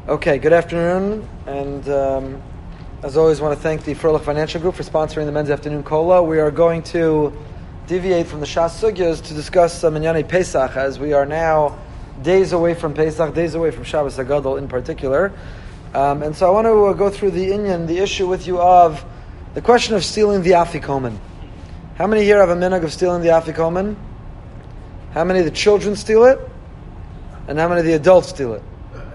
Okay, good afternoon, and as always, want to thank the Froelich Financial Group for sponsoring the Men's Afternoon Cola. We are going to deviate from the Shas Sugyas to discuss Minyane Pesach, as we are now days away from Pesach, days away from Shabbos HaGadol in particular. And so I want to go through the issue with you of the question of stealing the Afikomen. How many here have a minhag of stealing the Afikomen? How many of the children steal it? And how many of the adults steal it?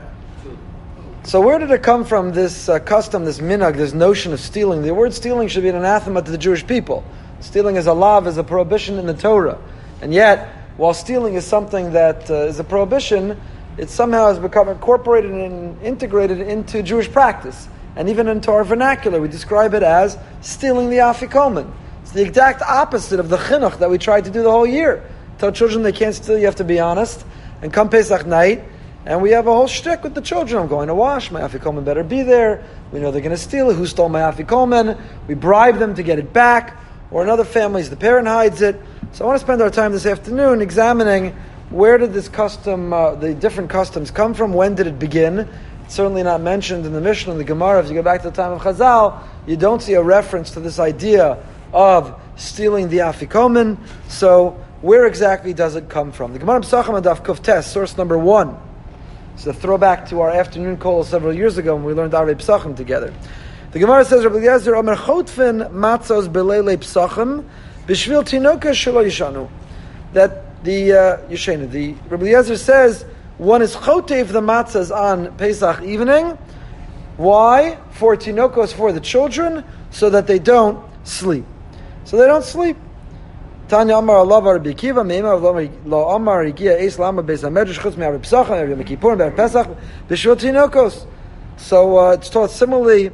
So where did it come from, this custom, this minhag, this notion of stealing? The word stealing should be an anathema to the Jewish people. Stealing is a law, is a prohibition in the Torah. And yet, while stealing is something that is a prohibition, it somehow has become incorporated and integrated into Jewish practice. And even into our vernacular, we describe it as stealing the afikomen. It's the exact opposite of the chinuch that we tried to do the whole year. Tell children they can't steal, you have to be honest. And come Pesach night, and we have a whole shtick with the children. I'm going to wash, my afikomen better be there. We know they're going to steal it. Who stole my afikomen? We bribe them to get it back. Or in other families, the parent hides it. So I want to spend our time this afternoon examining where did this custom, the different customs come from? When did it begin? It's certainly not mentioned in the Mishnah and the Gemara. If you go back to the time of Chazal, you don't see a reference to this idea of stealing the afikomen. So where exactly does it come from? The Gemara Pesachim Daf Kuf Tes, source number 1. It's a throwback to our afternoon call several years ago when we learned Arei Pesachim together. The Gemara says, Rabbi Eliezer, Omer chotfen matzos belele Pesachim b'shvil tinoka shelo yishanu. That the Rabbi Eliezer says one is chotev the matzahs on Pesach evening. Why? For tinokos, for the children, so that they don't sleep. So they don't sleep. Tanya Amar Allah Rabbi Akiva Meima Lo Amar Igia Eis Lama Beis Hamedrash Chutz Me'Arei Pesachim Yom Kippur Be'er Pesach B'Shvil Tinokos. So it's taught similarly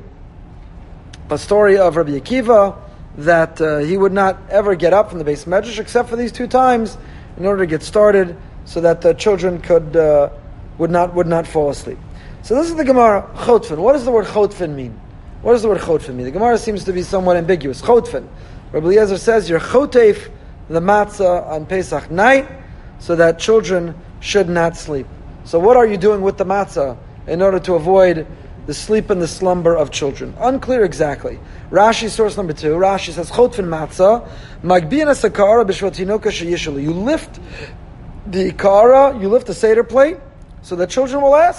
a story of Rabbi Akiva that he would not ever get up from the Beis Medrash except for these 2 times in order to get started, so that the children would not fall asleep. So this is the Gemara Chotfen. What does the word Chotfen mean? What does the word Chotfen mean? The Gemara seems to be somewhat ambiguous. Chotfen. Rabbi Eliezer says you're chotev the matzah on Pesach night, so that children should not sleep. So what are you doing with the matzah in order to avoid the sleep and the slumber of children? Unclear exactly. Rashi, source number 2, Rashi says, Chotfen matzah, magbiyan asakara b'shvil tinoka sheyishulu. You lift the ikara, you lift the seder plate, so that children will ask.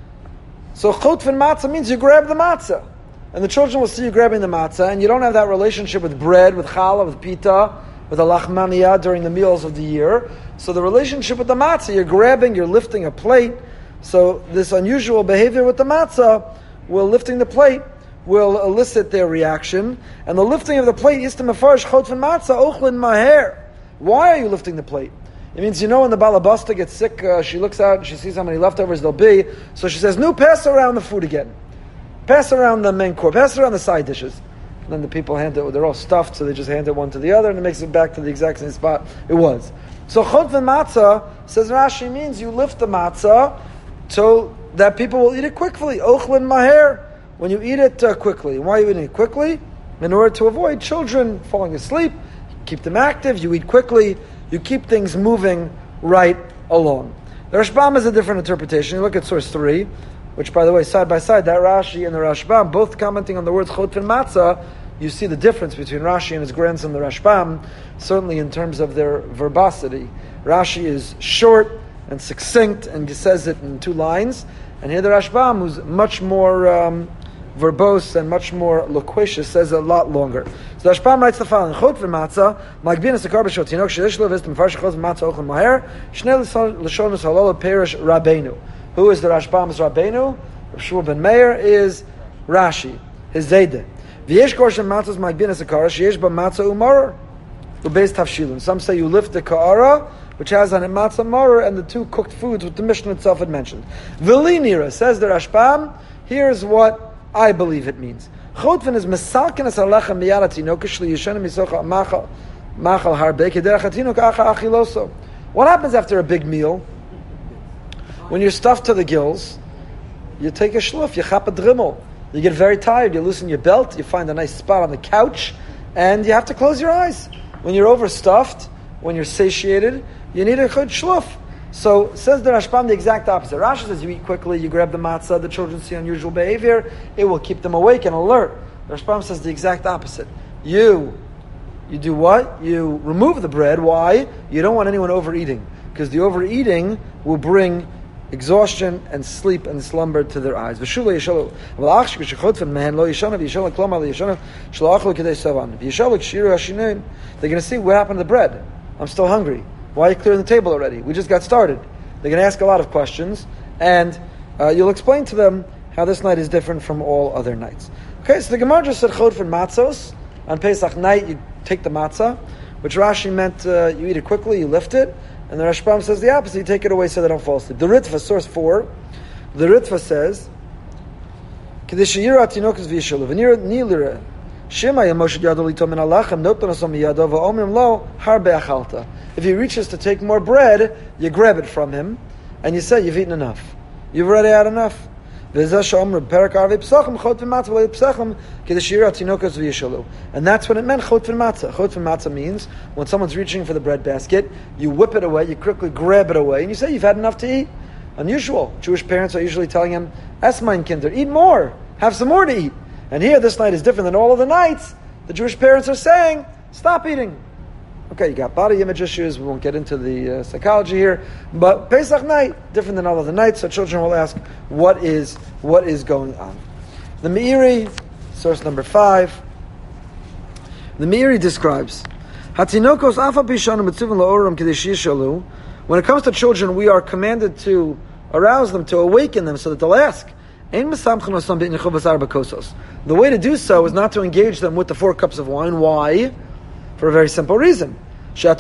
So Chotfen matzah means you grab the matzah. And the children will see you grabbing the matzah, and you don't have that relationship with bread, with challah, with pita, with a lachmaniyah during the meals of the year. So the relationship with the matzah, you're grabbing, you're lifting a plate. So this unusual behavior with the matzah, lifting the plate, will elicit their reaction. And the lifting of the plate is to mefarish chotfen matzah ochlin maher. Why are you lifting the plate? It means, when the balabasta gets sick, she looks out and she sees how many leftovers there'll be. So she says, no, pass around the food again. Pass around the main course, pass around the side dishes. And then the people hand it, they're all stuffed, so they just hand it one to the other, and it makes it back to the exact same spot it was. So chotven matzah, says Rashi, means you lift the matzah so that people will eat it quickly. Ochlin maher, when you eat it quickly. Why are you eating it quickly? In order to avoid children falling asleep, keep them active, you eat quickly, you keep things moving right along. The Rashbam has a different interpretation. You look at source 3, which, by the way, side by side, that Rashi and the Rashbam, both commenting on the words Chotfen Matzah, you see the difference between Rashi and his grandson, the Rashbam, certainly in terms of their verbosity. Rashi is short and succinct, and he says it in 2 lines. And here the Rashbam, who's much more verbose and much more loquacious, says a lot longer. So the Rashbam writes the following: Chotfen Matzah, Magbin Asakar B'Shvil Tinok Sheish Lo V'Istem Mefarish Chotfen Matzah Ochlin Maher Shnei Lashonos Halala Perish Rabbeinu. Who is the Rashbam's Rabbeinu? Rav Shmuel ben Meir is Rashi, his Zayde. V'yesh korshem matzos magbin asakara, sheyesh ba matzah umarer, ubeis tavshilun. Some say you lift the ka'ara, which has on it matzah marer, and the 2 cooked foods, which the Mishnah itself had mentioned. V'li nira, says the Rashbam, here's what I believe it means. Chotven is mesalken es alechem miyad hatinok shli yishenim misocha machal harbe kederach hatinok acha achiloso. What happens after a big meal? When you're stuffed to the gills, you take a shluf, you chap a drimmel. You get very tired, you loosen your belt, you find a nice spot on the couch, and you have to close your eyes. When you're overstuffed, when you're satiated, you need a good shluf. So says the Rashbam the exact opposite. Rashi says you eat quickly, you grab the matzah, the children see unusual behavior, it will keep them awake and alert. The Rashbam says the exact opposite. You do what? You remove the bread. Why? You don't want anyone overeating, because the overeating will bring exhaustion and sleep and slumber to their eyes. They're going to see what happened to the bread. I'm still hungry. Why are you clearing the table already? We just got started. They're going to ask a lot of questions, and you'll explain to them how this night is different from all other nights. Okay, so the Gemara just said chodfen matzos. On Pesach night, you take the matzah, which Rashi meant you eat it quickly, you lift it, and the Rashbam says the opposite, you take it away so they don't fall asleep. The Ritva, source 4, the Ritva says, if he reaches to take more bread, you grab it from him, and you say, you've eaten enough. You've already had enough. And that's what it meant, chotfen matzah. Chotfen matzah means when someone's reaching for the bread basket, you whip it away, you quickly grab it away, and you say, you've had enough to eat. Unusual. Jewish parents are usually telling him, "Es mein Kinder, eat more, have some more to eat." And here, this night is different than all of the nights. The Jewish parents are saying, stop eating. Okay, you got body image issues, we won't get into the psychology here, but Pesach night, different than all of the nights, so children will ask, what is going on? The Meiri, source number 5, the Meiri describes, when it comes to children, we are commanded to arouse them, to awaken them, so that they'll ask. The way to do so is not to engage them with the 4 cups of wine. Why? For a very simple reason. Because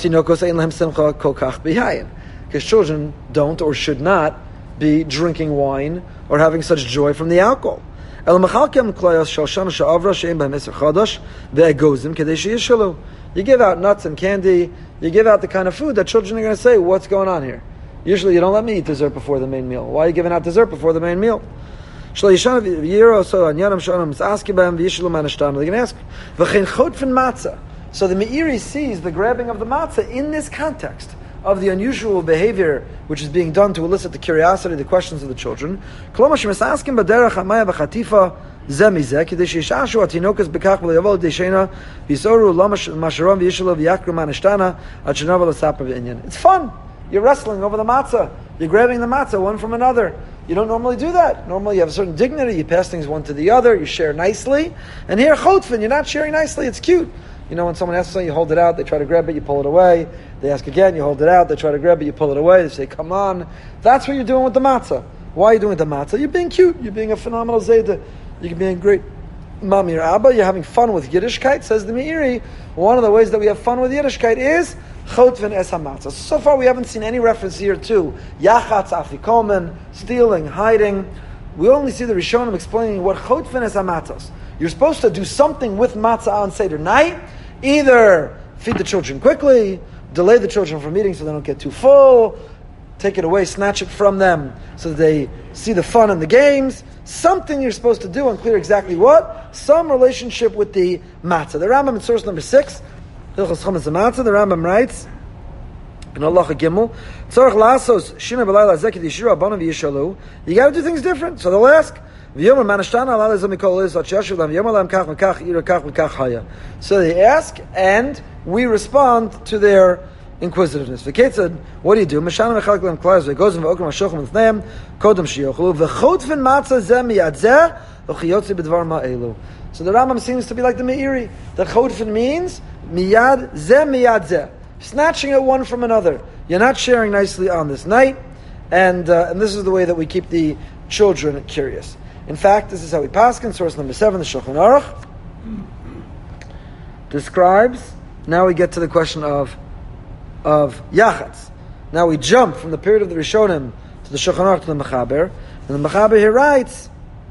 children don't or should not be drinking wine or having such joy from the alcohol. You give out nuts and candy, you give out the kind of food that children are going to say, what's going on here? Usually you don't let me eat dessert before the main meal. Why are you giving out dessert before the main meal? They're going to ask, so the Meiri sees the grabbing of the matzah in this context of the unusual behavior which is being done to elicit the curiosity, the questions of the children. It's fun. You're wrestling over the matzah. You're grabbing the matzah one from another. You don't normally do that. Normally you have a certain dignity. You pass things one to the other. You share nicely. And here, chotfen, you're not sharing nicely. It's cute. You know, when someone asks something, you hold it out. They try to grab it. You pull it away. They ask again. You hold it out. They try to grab it. You pull it away. They say, come on. That's what you're doing with the matzah. Why are you doing with the matzah? You're being cute. You're being a phenomenal zayda. You're being great mom or abba. You're having fun with Yiddishkeit. Says the Meiri, one of the ways that we have fun with Yiddishkeit is chotfen es hamatzah. So far we haven't seen any reference here to yachatz afikomen, stealing, hiding. We only see the Rishonim explaining what chotfen es hamatzah. You're supposed to do something with matzah on Seder night. Either feed the children quickly, delay the children from eating so they don't get too full, take it away, snatch it from them so that they see the fun and the games. Something you're supposed to do, unclear exactly what. Some relationship with the matzah. The Rambam in source number 6, the Rambam writes in Halacha Gimel, you got to do things different. So they'll ask, so they ask, and we respond to their inquisitiveness. What do you do? So the Rambam seems to be like the Meiri, that chotfen means miyad zeh miyad zeh, snatching it one from another. You're not sharing nicely on this night, and this is the way that we keep the children curious. In fact, this is how we paskin. Source number 7, the Shulchan Aruch describes. Now we get to the question of yachatz. Now we jump from the period of the Rishonim to the Shulchan Aruch to the Mechaber, and the Mechaber here writes,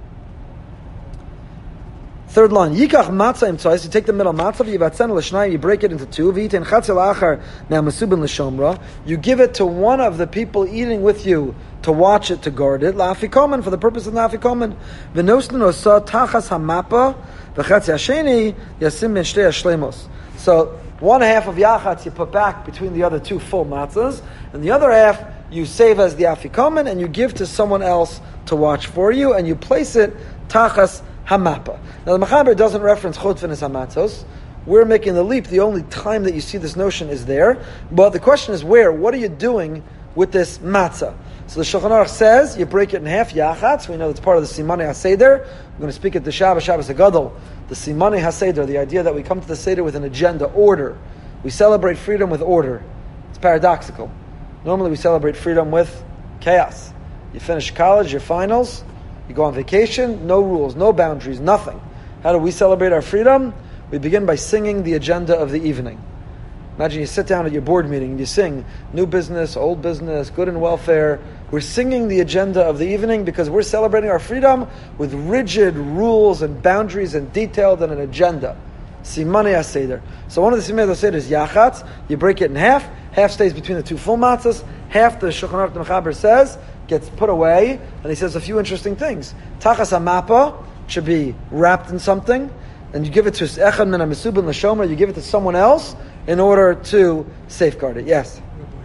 third line, Yikach matzah im tzais, you take the middle matzah, yivatzen l'shnayim, you break it into 2, v'yitein chatzil achar me'amasubin l'shomra, you give it to one of the people eating with you to watch it, to guard it, la'afikomen, for the purpose of la'afikomen, v'nosnin osa tachas hamapa, v'chatzi hasheni, yasim ben shtei hashlemos. So, one half of yachatz you put back between the other 2 full matzahs, and the other half you save as the afikomen, and you give to someone else to watch for you, and you place it tachas hamapa. Now the Mechaber doesn't reference chutfin as hamatzos. We're making the leap. The only time that you see this notion is there. But the question is where? What are you doing with this matzah? So the Shulchan Aruch says you break it in half, yachatz. We know that's part of the Simani HaSeder. We're going to speak at the Shabbos HaGadol. The Simani HaSeder, the idea that we come to the Seder with an agenda, order. We celebrate freedom with order. It's paradoxical. Normally we celebrate freedom with chaos. You finish college, your finals, you go on vacation, no rules, no boundaries, nothing. How do we celebrate our freedom? We begin by singing the agenda of the evening. Imagine you sit down at your board meeting and you sing new business, old business, good and welfare. We're singing the agenda of the evening because we're celebrating our freedom with rigid rules and boundaries and detailed and an agenda. Simani HaSeder. So one of the Simani HaSeder is yachatz. You break it in half. Half stays between the two full matzahs. Half, the Shulchan Aruch Mechaber says, gets put away. And he says a few interesting things. Tachas hamapa should be wrapped in something. And you give it to echad min ha-mesubin l'shomer. You give it to someone else in order to safeguard it. Yes?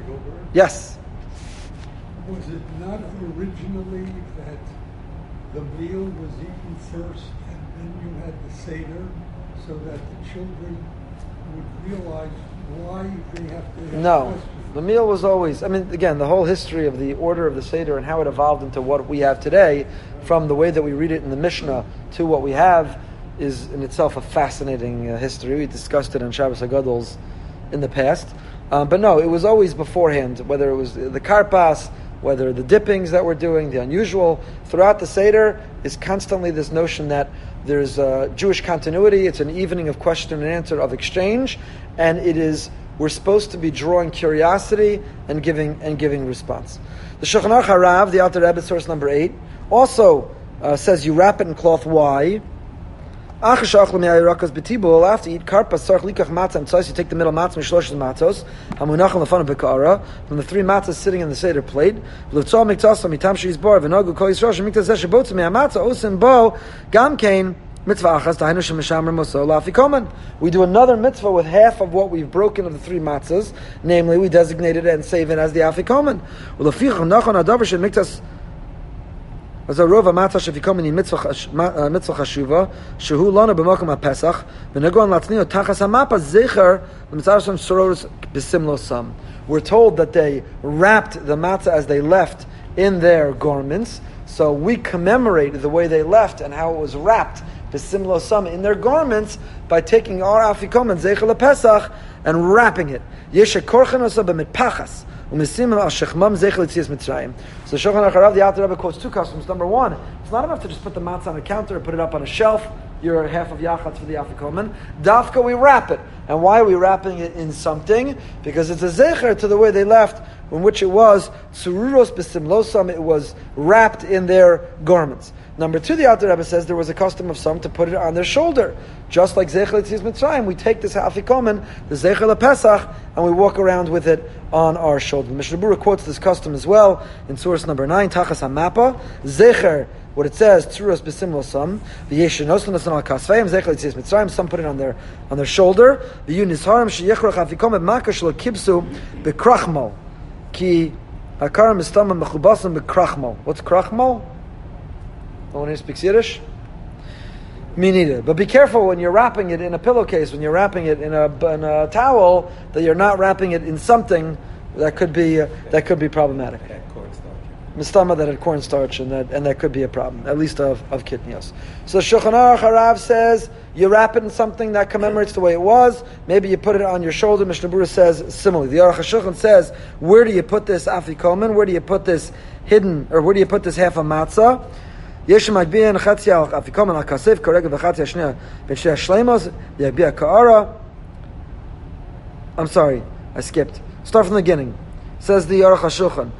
Yes. Was it not originally that the meal was eaten first and then you had the Seder so that the children would realize why they have to ask questions? The meal was always, again, the whole history of the order of the Seder and how it evolved into what we have today, from the way that we read it in the Mishnah to what we have, is in itself a fascinating history. We discussed it on Shabbos HaGadol's in the past. But no, it was always beforehand, whether it was the karpas, whether the dippings that we're doing, the unusual. Throughout the Seder is constantly this notion that there's Jewish continuity. It's an evening of question and answer, of exchange, and we're supposed to be drawing curiosity and giving response. The Shulchan Aruch Harav, the Alter Rebbe, source number 8, also says you wrap it in cloth. Why? After you eat karpas, you take the middle matzah, mishlosh matzos, hamunachim lefanav bekara, from the three matzahs sitting in the seder plate. V'lutzol miktasam mitam sheis bar v'nogu kol yisrosh miktas zeh shebotzim me'amatzah osim bo gam kein mitzvah achas tahinu shemishamrim moso la'afikomen. We do another mitzvah with half of what we've broken of the three matzahs, namely we designated it and save it as the afikomen. U'leficham nachon adavar shel miktas as a rova matzah shefikomen in mitzvah chashuva shehu lana b'makom haPesach v'negon latznio tachas hamapa zecher l'mitzvah sororos b'simlo sam. We're told that they wrapped the matzah as they left in their garments, so we commemorate the way they left and how it was wrapped b'simlo sam in their garments by taking our afikomen zecher l'Pesach and wrapping it. Yeshe korchen osa b'mitpachas. So the Shulchan Aruch Harav, the Alter Rebbe, quotes two customs. Number one, it's not enough to just put the matzah on a counter or put it up on a shelf. You're half of yachatz for the afikomen. Dafka, we wrap it. And why are we wrapping it in something? Because it's a zecher to the way they left, in which it was tsururos b'simlosam, it was wrapped in their garments. Number two, the Alter Rebbe says there was a custom of some to put it on their shoulder. Just like Zecher L'Tzias Mitzrayim, we take this afikomen, the Zecher LaPesach, and we walk around with it on our shoulder. The Mishnah Berurah quotes this custom as well in source number 9, Tachas HaMapa, Zecher, what it says, Tzuros B'Sim Losam, V'yesh Nosan Nosan Al Kasveim, Zecher L'Tzias Mitzrayim, some put it on their shoulder, V'yu Nizharim Sheyechrach afikomen Makash Lo Kibsu B'Krachmal, Ki Hakaram Istama Mechubasam B'Krachmal. What's Krachmal? No one here speaks Yiddish? Me neither. But be careful when you're wrapping it in a pillowcase, when you're wrapping it in a towel, that you're not wrapping it in something that could be problematic. Mistama that had cornstarch, and that could be a problem, at least of kidneys. So Shulchan Aruch Harav says you wrap it in something that commemorates the way it was. Maybe you put it on your shoulder. Mishnah Berurah says similarly. The Aruch HaShulchan says, where do you put this afikomen? Where do you put this hidden, or where do you put this half a matzah? I'm sorry, I skipped. Start from the beginning. Says the Aruch HaShulchan.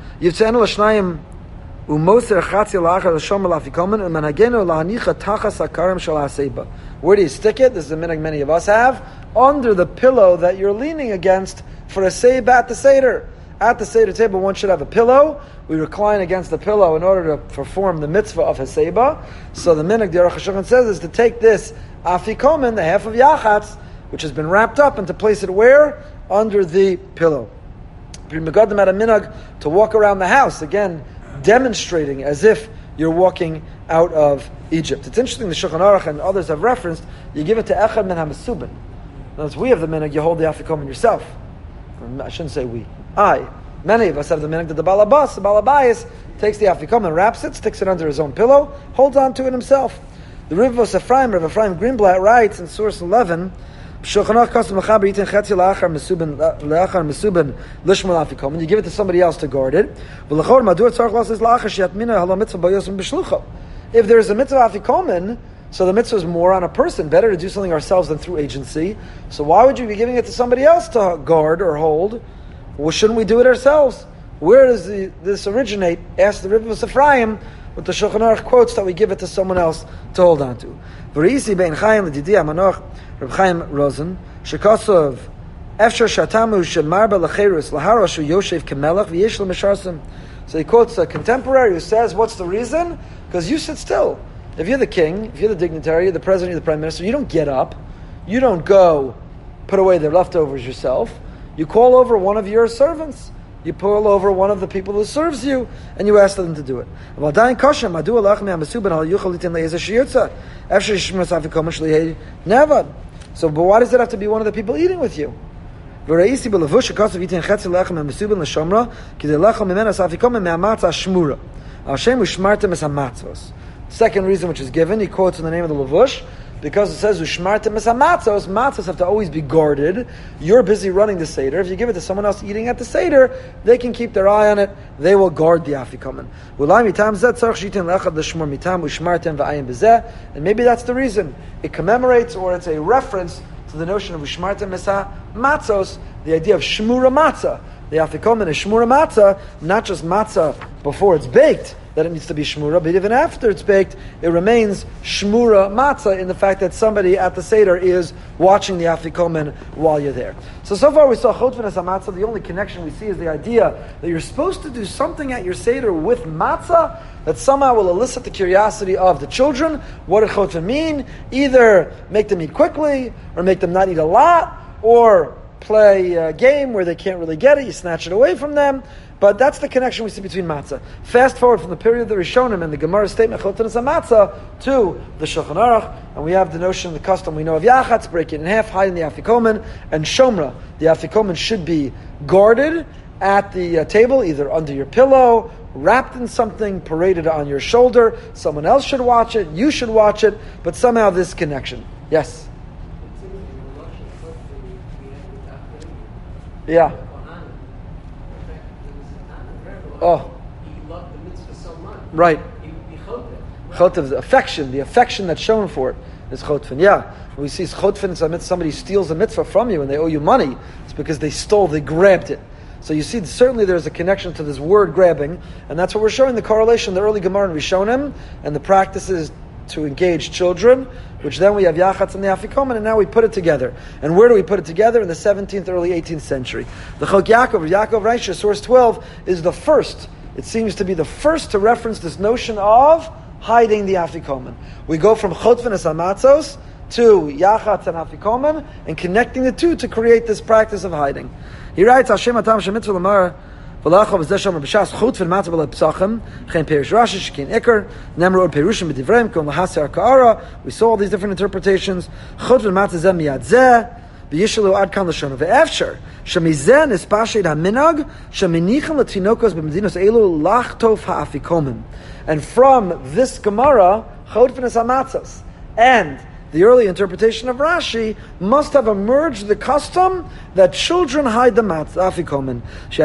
Where do you stick it? This is a minhag many of us have. Under the pillow that you're leaning against for a seiba at the Seder. At the Seder table, one should have a pillow. We recline against the pillow in order to perform the mitzvah of Haseba. So the minhag, the Aruch HaShulchan says, is to take this afikomen, the half of yachatz, which has been wrapped up, and to place it where? Under the pillow. Megadim at a minhag to walk around the house, again, demonstrating as if you're walking out of Egypt. It's interesting, the Shulchan Aruch and others have referenced, you give it to Echad min HaMesubin. In other words, we have the minhag, you hold the afikomen yourself. Or I shouldn't say we. Many of us have the minhag that the Balabayas, takes the afikomen, wraps it, sticks it under his own pillow, holds on to it himself. The Rav Ephraim Greenblatt writes in source 11, you give it to somebody else to guard it. If there is a mitzvah afikomen, so the mitzvah is more on a person. Better to do something ourselves than through agency. So why would you be giving it to somebody else to guard or hold? Well, shouldn't we do it ourselves? Where does this originate? Ask the Rav Ephraim with the Shulchan Aruch quotes that we give it to someone else to hold on to. Reb Chaim Rosen, Shekosov, Efshar Shatamu Shemarba Lecherus Laharoshu Yoshev Kemelach V'Yesh L'Misharsim. So he quotes a contemporary who says, "What's the reason? Because you sit still. If you're the king, if you're the dignitary, you're the president, you're the prime minister, you don't get up, you don't go put away the leftovers yourself. You call over one of your servants." You pull over one of the people who serves you, and you ask them to do it. So, but why does it have to be one of the people eating with you? Second reason which is given, he quotes in the name of the Levush, because it says Ushmartem es hamatzos, matzos have to always be guarded. You're busy running the Seder. If you give it to someone else eating at the Seder, they can keep their eye on it. They will guard the afikomen. And maybe that's the reason. It commemorates, or it's a reference to the notion of Ushmartem es hamatzos, the idea of Shmura matzah. The afikomen is Shmura matzah, not just matzah before it's baked, that it needs to be shmura, but even after it's baked, it remains shmura matzah in the fact that somebody at the Seder is watching the afikomen while you're there. So far we saw chotvan as a matzah. The only connection we see is the idea that you're supposed to do something at your Seder with matzah that somehow will elicit the curiosity of the children. What does chotvan mean? Either make them eat quickly, or make them not eat a lot, or play a game where they can't really get it, you snatch it away from them. But that's the connection we see between matzah. Fast forward from the period of the Rishonim and the Gemara statement Chotan as a matzah to the Shulchan Aruch, and we have the notion, the custom we know of Yachatz, break it in half, hide in the afikomen, and Shomra. The afikomen should be guarded at the table, either under your pillow, wrapped in something, paraded on your shoulder. Someone else should watch it, you should watch it, but somehow this connection. Yes? Yeah. Oh. He loved the mitzvah so much. Right. He chotev. Chotev, the affection that's shown for it is chotfin. Yeah. We see chotfin, somebody steals a mitzvah from you and they owe you money. It's because they grabbed it. So you see, certainly there's a connection to this word grabbing, and that's what we're showing, the correlation, the early Gemara and Rishonim, and the practices to engage children, which then we have Yachatz and the Afikomen, and now we put it together. And where do we put it together? In the 17th, early 18th century. The Chok Yaakov Reisha, source 12, is the first. It seems to be the first to reference this notion of hiding the Afikomen. We go from Chotvan es Hamatzos to Yachatz and Afikomen, and connecting the two to create this practice of hiding. He writes, Hashem Atam Shemitzvah Lamar, we saw all these different interpretations. And from this Gemara, and the early interpretation of Rashi must have emerged the custom that children hide the afikomen.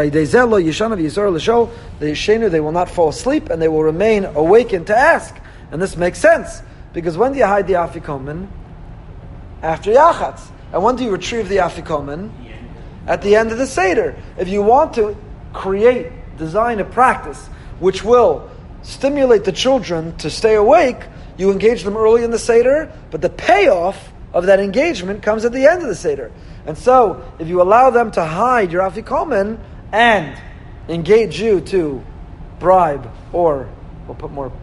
They will not fall asleep and they will remain awakened to ask. And this makes sense, because when do you hide the afikomen? After Yachatz. And when do you retrieve the afikomen? At the end of the Seder. If you want to design a practice which will stimulate the children to stay awake, you engage them early in the Seder, but the payoff of that engagement comes at the end of the Seder. And so, if you allow them to hide your afikomen and engage you to bribe, or we'll put more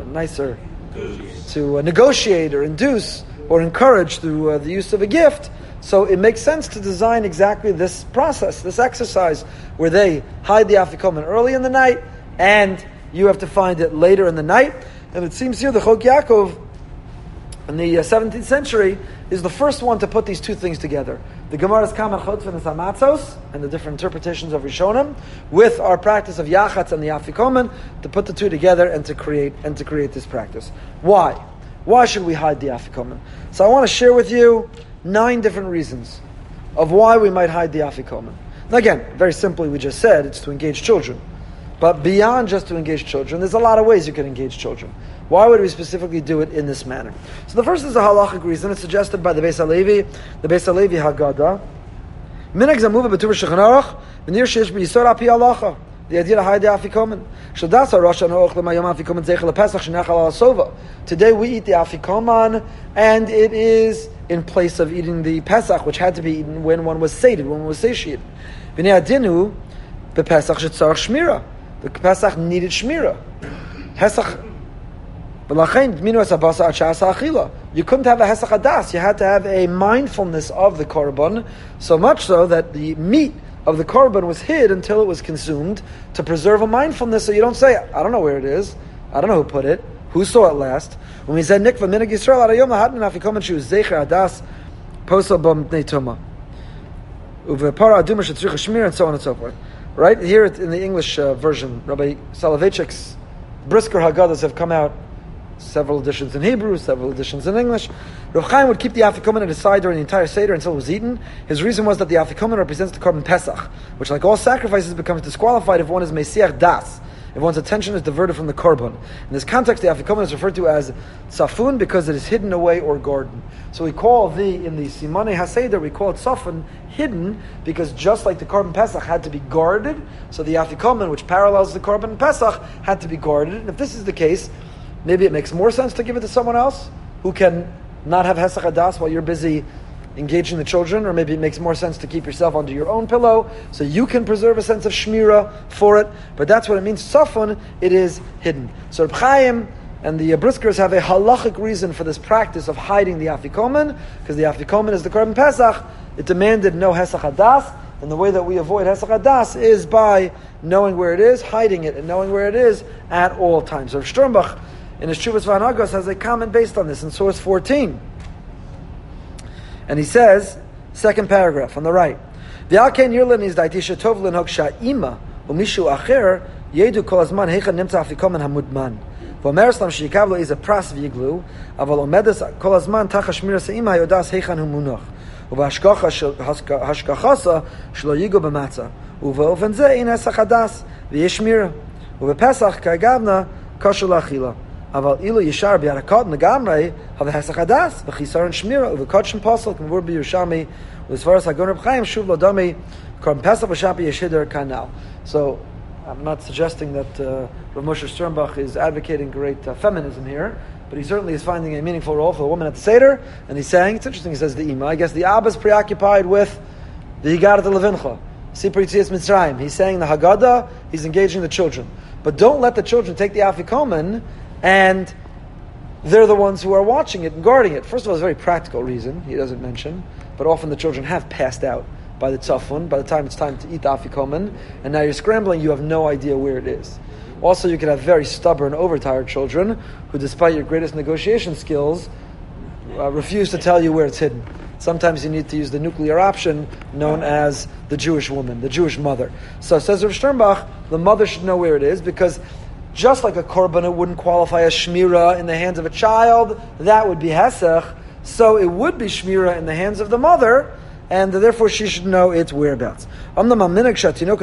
nicer, to negotiate or induce or encourage through the use of a gift, So it makes sense to design exactly this process, this exercise, where they hide the afikomen early in the night, and you have to find it later in the night. And it seems here the Chok Yaakov in the 17th century is the first one to put these two things together. The Gemara's Kaman Chotfin and Hamatzos, and the different interpretations of Rishonim, with our practice of Yachatz and the Afikomen, to put the two together and to create this practice. Why? Why should we hide the Afikomen? So I want to share with you 9 different reasons of why we might hide the Afikomen. Now again, very simply, we just said it's to engage children. But beyond just to engage children, there's a lot of ways you can engage children. Why would we specifically do it in this manner? So the first is a halachic reason. It's suggested by the Beis Halevi Haggadah. Minhag zamuva b'tuv Shulchan Aruch v'nir sheish b'yisod api halacha. The idea to hide the afikomen. Shadas harosh hanoch l'mayom afikomen zeichel lepesach shenachal al sova. Today we eat the afikoman, and it is in place of eating the pesach, which had to be eaten when one was sated, when one was satiated. V'nei adinu b'pesach shetzarach shmira. The pesach needed shmira. Hesach. You couldn't have a hesach hadas. You had to have a mindfulness of the korban, so much so that the meat of the korban was hid until it was consumed to preserve a mindfulness, so you don't say, I don't know where it is, I don't know who put it, who saw it last. When we said nikva minig Yisrael adayom lahadin afikomen she was zecher hadas posel b'm bnei tuma uvepara aduma shetzricha shmir, and so on and so forth. Right here in the English version, Rabbi Soloveitchik's Brisker Haggadahs have come out. Several editions in Hebrew, several editions in English. Rav Chaim would keep the afikomen at his side during the entire Seder until it was eaten. His reason was that the afikomen represents the korban Pesach, which, like all sacrifices, becomes disqualified if one is mesiach das, if one's attention is diverted from the korban. In this context, the afikomen is referred to as safun because it is hidden away or guarded. So we call in the Simanei HaSeder, we call it safun, hidden, because just like the korban Pesach had to be guarded, so the afikomen, which parallels the korban Pesach, had to be guarded. And if this is the case, maybe it makes more sense to give it to someone else who can not have hesach hadas while you're busy engaging the children, or maybe it makes more sense to keep yourself under your own pillow so you can preserve a sense of shmira for it. But that's what it means. Safun, it is hidden. So Reb Chaim and the Briskers have a halachic reason for this practice of hiding the afikomen, because the afikomen is the korban Pesach. It demanded no hesach hadas, and the way that we avoid hesach hadas is by knowing where it is, hiding it, and knowing where it is at all times. So Rav Sternbach in his Shuvas V'Hanagos has a comment based on this in source 14. And he says, second paragraph on the right, V'alkein yirlin is daitisha tov l'nhok sha'ima u'mishu acher yedu kol hazman heicha nimtza afikomen hamudman. V'omer slam she'yikav lo is a pras v'yiglu aval omedes kol hazman tacha shmira se'ima yodas heichan hu munach uv'hashkachasa shlo yigo b'matza uv'ofen zeh ein hesach hadas v'yesh shmira uv'pesach ka'gavna kosher la'achila. Aval ilu yishar b'yarakot negamrei have hesach hadas v'chisar and shmira uv'kotshim posel k'mvur b'Yerushalmi v'svaras hagon Reb Chaim shuv lo dami korban pesach v'shapi yeshider kanal. So I'm not suggesting that Rav Moshe Sternbach is advocating great feminism here, but he certainly is finding a meaningful role for the woman at the Seder, and he's saying, it's interesting, he says the Ima, I guess the Abba is preoccupied with the Higarat Levincha, Sipur Yitzias Mitzrayim. He's saying the Haggadah, he's engaging the children. But don't let the children take the afikomen and they're the ones who are watching it and guarding it. First of all, it's a very practical reason, he doesn't mention, but often the children have passed out by the tzafun, by the time it's time to eat the afikomen, and now you're scrambling, you have no idea where it is. Also, you can have very stubborn, overtired children who, despite your greatest negotiation skills, refuse to tell you where it's hidden. Sometimes you need to use the nuclear option known as the Jewish woman, the Jewish mother. So says Rav Sternbach, the mother should know where it is, because just like a korban, it wouldn't qualify as shmira in the hands of a child, that would be hesach, so it would be shmira in the hands of the mother, and therefore she should know its whereabouts. Our minhag,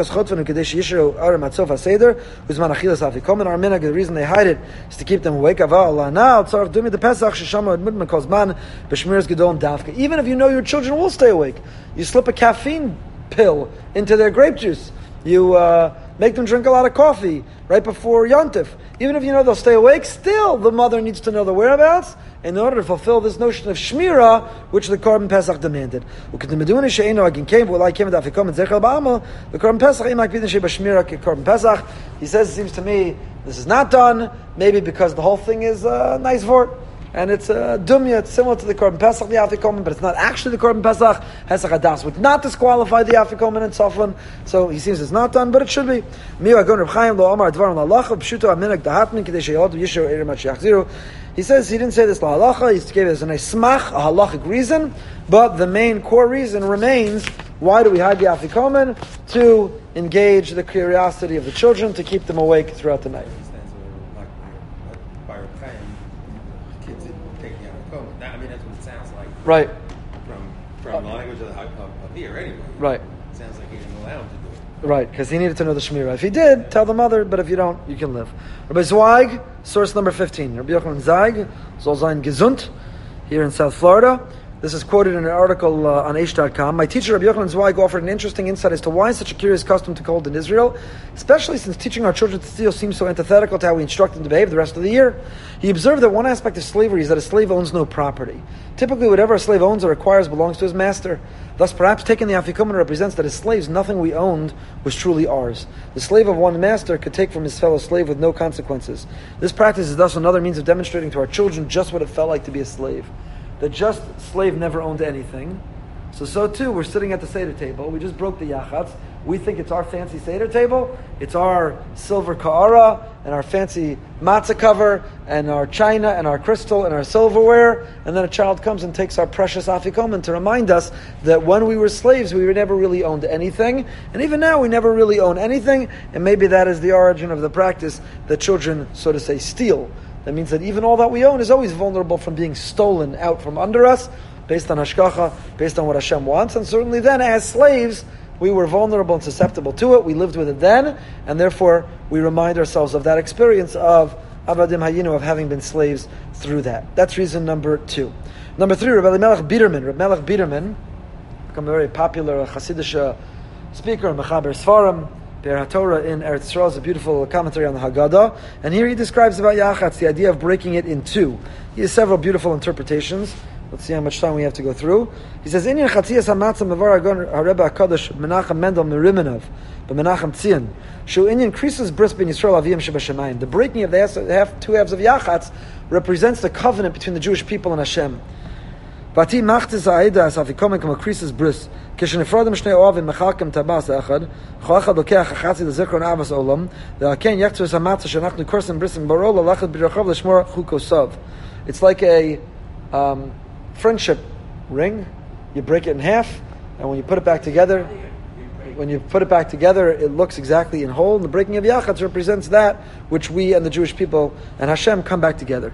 the reason they hide it is to keep them awake. Even if you know your children will stay awake, you slip a caffeine pill into their grape juice. You make them drink a lot of coffee right before Yontif. Even if you know they'll stay awake, still the mother needs to know the whereabouts in order to fulfill this notion of shmira, which the korban Pesach demanded. The korban Pesach, he says, it seems to me, this is not done, maybe because the whole thing is nice vort. And it's a dumya, it's similar to the Korban Pesach, the Afikomen, but it's not actually the Korban Pesach. Hesach Hadas would not disqualify the Afikomen and Soflan, so he seems it's not done, but it should be. He says he didn't say this la halacha, he gave it as an ismach, a halachic reason, but the main core reason remains, why do we hide the Afikomen? To engage the curiosity of the children, to keep them awake throughout the night. Right. From the language of here, anyway. Right. It sounds like he didn't allow him to do it. Right, because he needed to know the Shemira. If he did, tell the mother, but if you don't, you can live. Rabbi Zweig, source number 15. Rabbi Yochanan Zweig, soll sein gesund, here in South Florida. This is quoted in an article on Aish.com. My teacher, Rabbi Yochanan Zweig, offered an interesting insight as to why such a curious custom took hold in Israel, especially since teaching our children to steal seems so antithetical to how we instruct them to behave the rest of the year. He observed that one aspect of slavery is that a slave owns no property. Typically, whatever a slave owns or acquires belongs to his master. Thus, perhaps taking the Afikomen represents that as slaves, nothing we owned was truly ours. The slave of one master could take from his fellow slave with no consequences. This practice is thus another means of demonstrating to our children just what it felt like to be a slave. The just slave never owned anything. So too, we're sitting at the Seder table. We just broke the Yachatz. We think it's our fancy Seder table. It's our silver ka'ara and our fancy matzah cover and our china and our crystal and our silverware. And then a child comes and takes our precious Afikomen to remind us that when we were slaves, we never really owned anything. And even now, we never really own anything. And maybe that is the origin of the practice that children, so to say, steal. That means that even all that we own is always vulnerable from being stolen out from under us, based on hashgacha, based on what Hashem wants. And certainly then, as slaves, we were vulnerable and susceptible to it. We lived with it then, and therefore we remind ourselves of that experience of Avadim Hayinu, of having been slaves through that. That's reason number 2. Number 3, Rabbi Elimelech Biderman. Rabbi Melech Biderman, become a very popular Hasidic speaker, Mechaber Sfarim, Be'er HaTorah in Eretz Yisrael, is a beautiful commentary on the Haggadah. And here he describes about Yachatz, the idea of breaking it in two. He has several beautiful interpretations. Let's see how much time we have to go through. He says, Inyan Chatziyas HaMatzah Mevar Agon HaRebbe HaKadosh Menachem Mendel Merimenov B'Menachem Tzion Shu Inyan Krisus Bris Ben Yisrael Aviyim Shebashamayim. The breaking of the two halves of Yachatz represents the covenant between the Jewish people and Hashem. Vati Machtis Ha'eda As Afikomen Kama Krisus Bris Kishenefrodim Shnei Oavim Mechalkem Tabas Echad Chol Echad Lokeach HaChatzi L'Zikron Avas Olam V'Aken Yaktzus HaMatzah Shenachnu Korsim Brisim Barol L'Lachad B'Rachov L'Shmor Chukosov. It's like a friendship ring. You break it in half, and when you put it back together, it looks exactly in whole. And the breaking of Yachatz represents that which we and the Jewish people and Hashem come back together.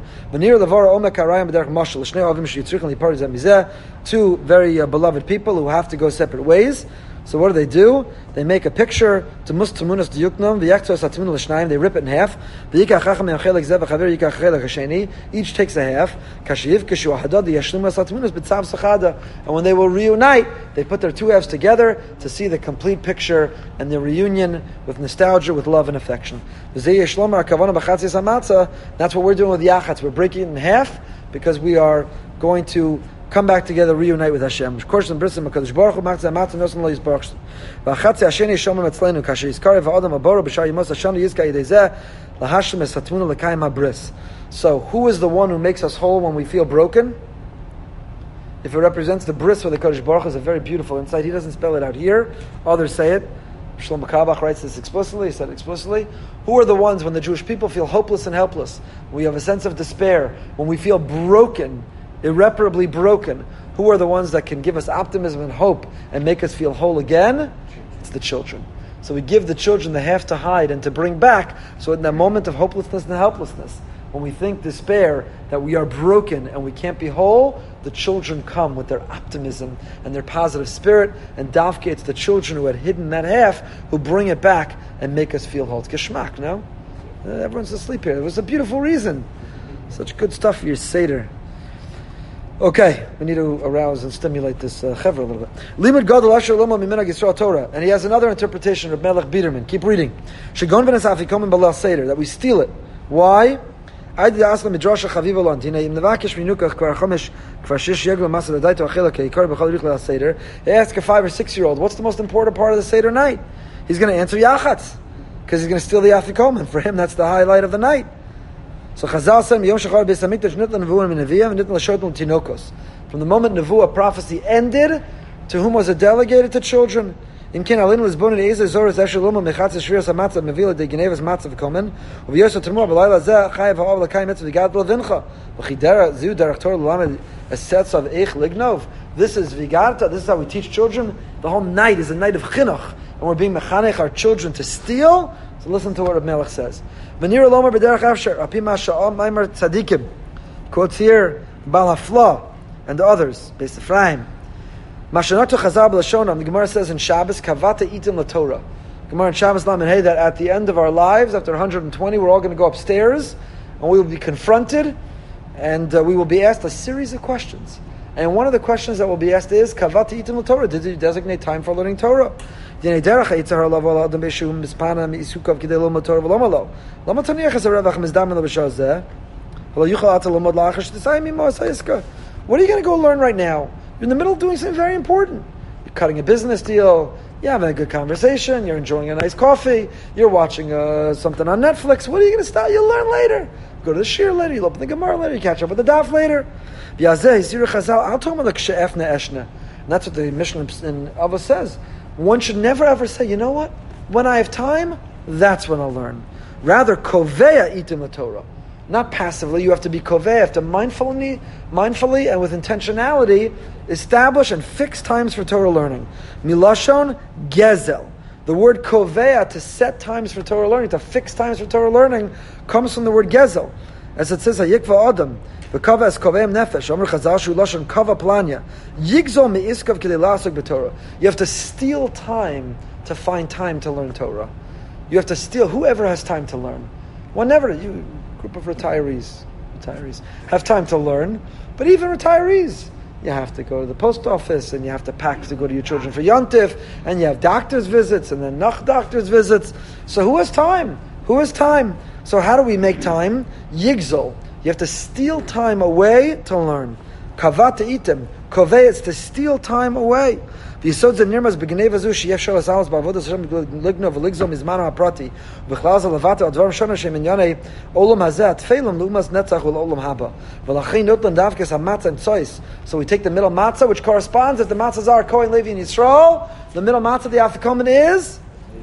Two very beloved people who have to go separate ways. So what do? They make a picture to Mustamunas Diyuknam, V'yaktzos Atmun L'Shnayim, they rip it in half. V'yikach Chacham Yachelek Zeh V'chaver Yikach Chelek Hasheni, each takes a half. Kashiv Kishu Ahadad Yashlumas Atmunas B'tzav Sachada. And when they will reunite, they put their two halves together to see the complete picture and the reunion with nostalgia, with love and affection. That's what we're doing with Yachatz. We're breaking it in half because we are going to come back together, reunite with Hashem. Of course, in Brisim, HaKadosh Baruch Hu Matzah Matzah Nosan Lo Yisbarach. V'achatzi Hasheni Shomim Etzleinu Kasher Yizkar V'Adam Aboro B'Shar Yimos Hashanu Yizka Yidei Zeh Lahashim Es Hatmuna L'Kayim HaBris. So, who is the one who makes us whole when we feel broken? If it represents the bris for the Kadosh Baruch Hu, is a very beautiful insight. He doesn't spell it out here. Others say it. Shlomo Kabach writes this explicitly. He said explicitly. Who are the ones when the Jewish people feel hopeless and helpless? We have a sense of despair. When we feel broken, irreparably broken, who are the ones that can give us optimism and hope and make us feel whole again? It's the children. So we give the children the half to hide and to bring back, so in that moment of hopelessness and helplessness, when we think despair, that we are broken and we can't be whole, the children come with their optimism and their positive spirit, and Davke, it's the children who had hidden that half who bring it back and make us feel whole. It's geschmack, no? Everyone's asleep here. It was a beautiful reason. Such good stuff for your Seder. Okay, we need to arouse and stimulate this chevra a little bit. Limud gadol asher lo miminag Yisrael Torah, and he has another interpretation of Melech Biderman. Keep reading. Shegon v'nes afikomen b'leil seder, that we steal it. Why? He asks 5 or 6 year old, what's the most important part of the Seder night? He's going to answer Yachatz, because he's going to steal the Afikomen. For him, that's the highlight of the night. So Chazal said, Yom Shachar Beis Hamikdash nitlan nevuah min neviah nitlan l'shotim tinokos. From the moment nevuah prophecy ended, to whom was it delegated? To children. Im ken alinu lizbonin eizer zoras esheloma mechatz shviras hamatzah mevila de genevas matzah v'komen u'v'yosha termua b'layla zeh chayav ha'ov l'kayim mitzvah v'gad b'levincha v'chidera ziu derech Torah l'lamed essetz of eich lignov. This is vigarta. This is how we teach children. The whole night is a night of chinuch, and we're being mechanech our children to steal. So listen to what Reb Melech says. V'nira lomer b'derech afsher api masha'am maimer tzadikim. Quotes here Bal Hafla and the others, Beis Ephraim. Mashanatu chazar b'lashonam. The Gemara says in Shabbos, kavata itim l'Torah. Gemara in Shabbos Lamed Hey that at the end of our lives, after 120, we're all going to go upstairs, and we will be confronted, and we will be asked a series of questions. And one of the questions that will be asked is, kavata itim l'Torah. Did you designate time for learning Torah? Dinei derech haitzar ha'lav adam beishum mispana mi'isukav kidei lomad Torah v'loma lo. Lama taniach es harevach mizdamen l'b'shah zeh. V'lo yuchal ata lomad la'achar sh'tisayim mimo asayisca. What are you going to go learn right now? You're in the middle of doing something very important. You're cutting a business deal. You're having a good conversation. You're enjoying a nice coffee. You're watching something on Netflix. What are you going to start? You'll learn later. Go to the shir later. You'll open the Gemara later. You catch up with the daf later. And that's what the Mishnah in Avos says. One should never ever say, you know what? When I have time, that's when I'll learn. Rather, koveya itim la Torah. Not passively. You have to be koveya. You have to mindfully and with intentionality establish and fix times for Torah learning. Milashon gezel. The word koveya, to set times for Torah learning, to fix times for Torah learning, comes from the word gezel. As it says, hayikva adam. V'kava es koveim nefesh. Omer chazal shu lashon kava planya. Yigzol me'iskav k'dei la'asok b'Torah. You have to steal time to find time to learn Torah. You have to steal. Whoever has time to learn. Whenever you, group of retirees have time to learn, but even retirees, you have to go to the post office, and you have to pack to go to your children for Yontif, and you have doctor's visits, and then nach doctor's visits. So who has time? Who has time? So how do we make time? Yigzol. You have to steal time away to learn. Kavata item. Kovei, it's to steal time away. V'yisod ze nirmas b'gnei vazu sheyef sholas alos ba'avodas Hashem ligno v'ligzol mizmano ha'prati v'chlal ze levata advarim shona shem inyanei olam hazeh tfeilim lumas netzach v'olam haba v'lachin notlan davkes ha'matzah and tzois. So we take the middle matzah, which corresponds, if the matzahs are Kohen, Levi, and Yisrael, the middle matzah, the afikomen is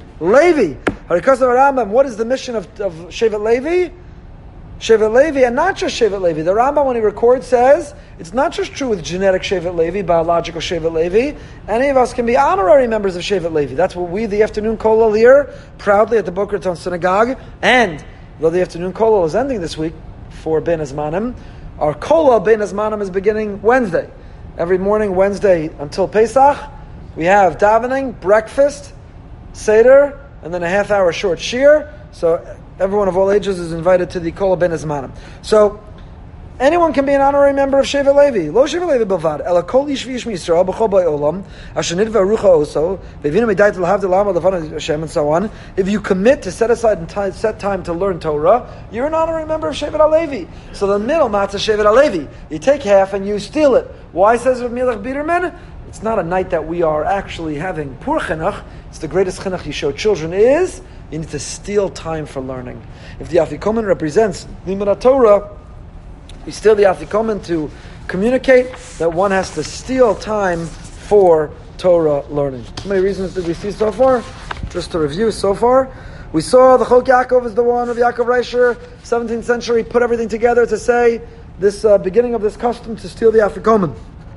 Levi. Harikos Rambam, what is the mission of Shevet Levi? Shevet Levi, and not just Shevet Levi. The Rambam, when he records, says it's not just true with genetic Shevet Levi, biological Shevet Levi. Any of us can be honorary members of Shevet Levi. That's what we, the afternoon kollel here, proudly at the Boker Raton Synagogue. And though the afternoon kollel is ending this week for Ben Azmanim, our kollel Ben Azmanim is beginning Wednesday. Every morning, Wednesday until Pesach, we have davening, breakfast, seder, and then a half-hour short shir. So everyone of all ages is invited to the Kol Ben Azmanim. So anyone can be an honorary member of Shevet Levi. Lo Shevet Levi belvad. Ela kol ish v'ish miYisrael b'chol ba'olam asher nidva rucha oso v'vinu medayt l'hav d'lama l'van Hashem and so on. If you commit to set aside and set time to learn Torah, you're an honorary member of Shevet HaLevi. So the middle matzah Shevet HaLevi, you take half and you steal it. Why, says Rav Melech Biderman? It's not a night that we are actually having pur chinuch. It's the greatest chinuch you show children is you need to steal time for learning. If the afikomen represents Limud Torah, we steal the afikomen to communicate that one has to steal time for Torah learning. How many reasons did we see so far? Just to review so far. We saw the Chok Yaakov is the one of Yaakov Reisher, 17th century, put everything together to say this beginning of this custom to steal the afikomen.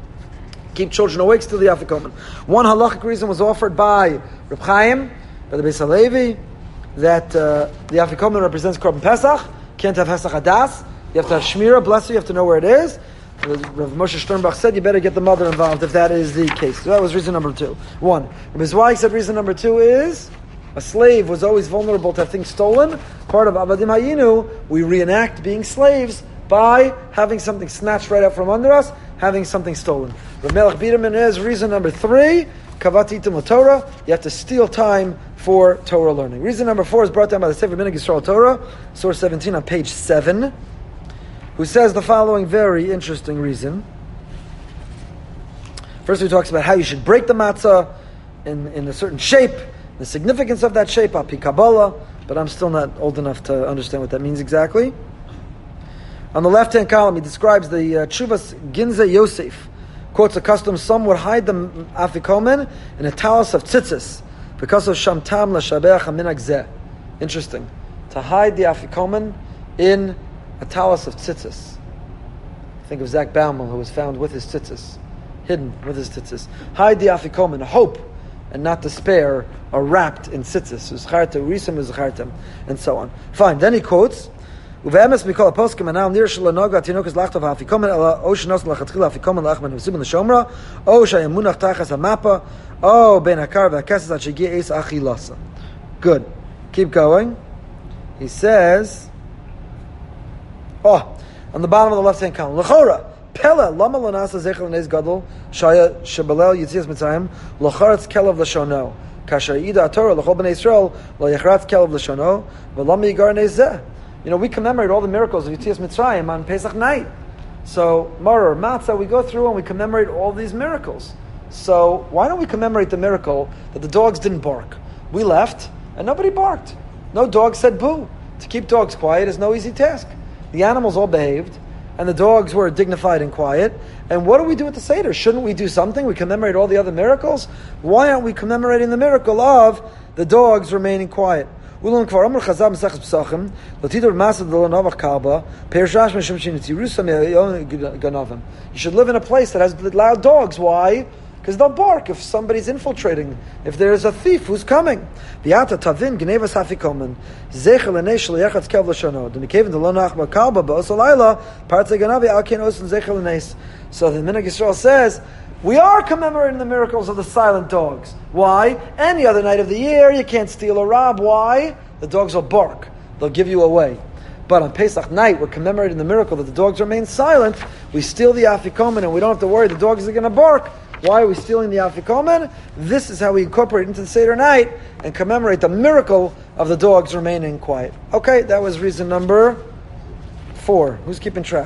Keep children awake, steal the afikomen. One halachic reason was offered by Reb Chaim, by the Beis HaLevi, that the afikomen represents Korban Pesach. Can't have Pesach Hadas. You have to have Shmira, bless you have to know where it is. Rav Moshe Sternbach said you better get the mother involved if that is the case. So that was reason number 2. 1. Rabbi Zweig said reason number 2 is a slave was always vulnerable to have things stolen. Part of Avadim Hayinu, we reenact being slaves by having something snatched right out from under us, having something stolen. Rav Melech Biderman is reason number 3. Kavati itim Torah. You have to steal time for Torah learning. Reason number 4 is brought down by the Sefer Minhag Yisrael Torah, source 17 on page 7, who says the following very interesting reason. First, he talks about how you should break the matzah in a certain shape, the significance of that shape, api Kabbalah, but I'm still not old enough to understand what that means exactly. On the left-hand column, he describes the Chuvas Ginza Yosef. Quotes a custom: some would hide the afikomen in a talus of tzitzis because of shamtam l'shabeach haminag zeh. Interesting. To hide the afikomen in a talus of tzitzis. Think of Zach Baumel, who was found with his tzitzis, hidden with his tzitzis. Hide the afikomen, hope and not despair, are wrapped in tzitzis. And so on. Fine. Then he quotes. ובאמס מכל הפוסקים הנ"ל נראה שלא נוגע התינוקת לחטוף האפיקומן, אלא או שנוסן לכתחילה האפיקומן לאחמן ובסיבן לשומרה, או שהיה מונח תחת המפה, או בין הקר והכסס עד שהגיע עץ אכילסה. Good. Keep going. He says, on the bottom of the left-hand column, L'chora, Pella, lama l'nasa zechel l'nez gadol, shaya shebelel yitzias mitzrayim, l'charetz kelev l'shono, kasher ida atorah l'chol b'nei Yisrael, lo yachratz kelev l'shono, v'lama yigar nezeh. We commemorate all the miracles of Yetzias Mitzrayim on Pesach night. So, Maror, Matzah, we go through and we commemorate all these miracles. So, why don't we commemorate the miracle that the dogs didn't bark? We left and nobody barked. No dog said boo. To keep dogs quiet is no easy task. The animals all behaved and the dogs were dignified and quiet. And what do we do with the Seder? Shouldn't we do something? We commemorate all the other miracles? Why aren't we commemorating the miracle of the dogs remaining quiet? You should live in a place that has loud dogs. Why? Because they'll bark if somebody's infiltrating, if there's a thief who's coming. So the Minhag Yisrael says, we are commemorating the miracles of the silent dogs. Why? Any other night of the year, you can't steal or rob. Why? The dogs will bark. They'll give you away. But on Pesach night, we're commemorating the miracle that the dogs remain silent. We steal the afikomen and we don't have to worry the dogs are going to bark. Why are we stealing the afikomen? This is how we incorporate into the Seder night and commemorate the miracle of the dogs remaining quiet. Okay, that was reason number 4. Who's keeping track?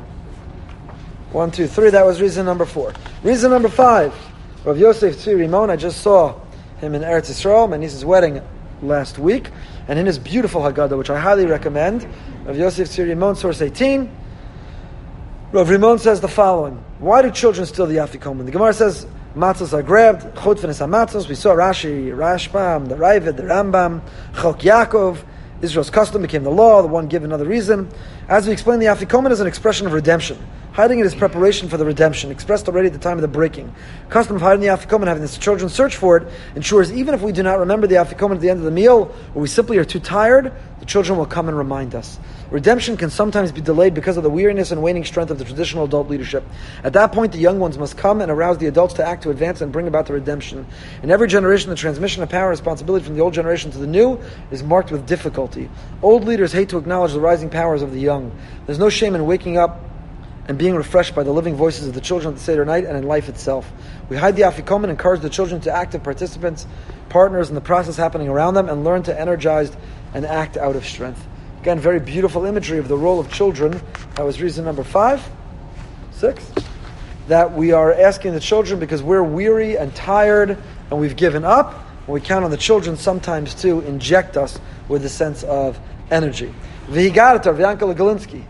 1, 2, 3. That was reason number 4. Reason number 5. Rav Yosef Tzvi Rimon. I just saw him in Eretz Yisrael, my niece's wedding last week, and in his beautiful Haggadah, which I highly recommend, Rav Yosef Tzvi Rimon, source 18. Rav Rimon says the following: why do children steal the afikomen? The Gemara says matzos are grabbed. Chotfenes hamatzos. We saw Rashi, Rashbam, the Ravid, the Rambam, Chok Yaakov. Israel's custom became the law. The one given another reason. As we explained, the afikomen is an expression of redemption. Hiding it is preparation for the redemption, expressed already at the time of the breaking. Custom of hiding the afikomen, having the children search for it, ensures even if we do not remember the afikomen at the end of the meal, or we simply are too tired, the children will come and remind us. Redemption can sometimes be delayed because of the weariness and waning strength of the traditional adult leadership. At that point, the young ones must come and arouse the adults to act, to advance, and bring about the redemption. In every generation, the transmission of power and responsibility from the old generation to the new is marked with difficulty. Old leaders hate to acknowledge the rising powers of the young. There's no shame in waking up and being refreshed by the living voices of the children at the Seder night and in life itself. We hide the afikomen and encourage the children to active participants, partners in the process happening around them, and learn to energize and act out of strength. Again, very beautiful imagery of the role of children. That was reason number 5, 6. That we are asking the children because we're weary and tired and we've given up, and we count on the children sometimes to inject us with a sense of energy. V'higarata, Yankel Galinsky.